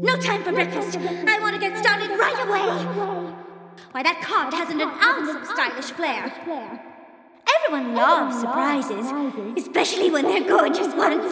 No time for breakfast. I want to get started right away. Why, that cart hasn't an ounce of stylish flair. Everyone loves surprises, especially when they're gorgeous ones.